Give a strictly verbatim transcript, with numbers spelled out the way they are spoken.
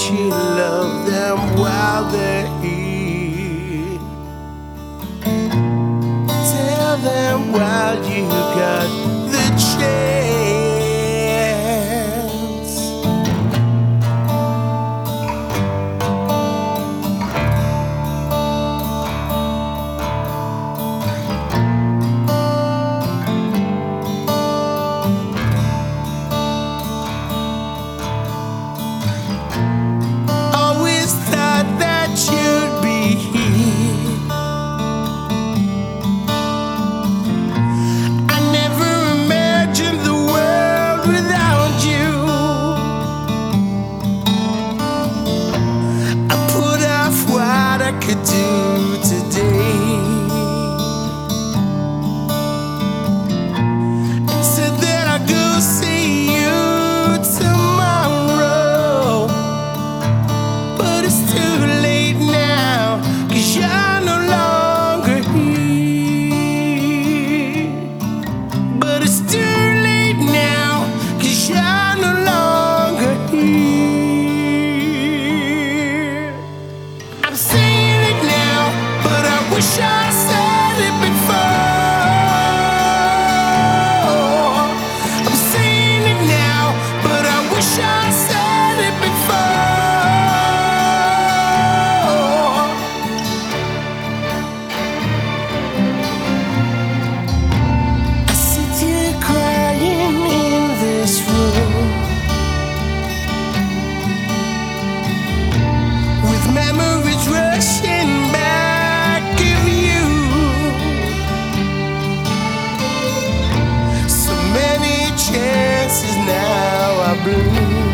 you love them while they're here. Tell them while you got the chance. Always thought that you'd be here. I never imagined the world without you. I put off what I could do today and said that I'd go see you tomorrow. But it's too late now, 'cause you're no longer here. But it's too late now, 'cause you're no longer here. I'm saying it now, but I wish I said it before. I'm saying it now, but I wish I said it before. I sit here crying in this room with memories rushing back of you. So many chances now I blew.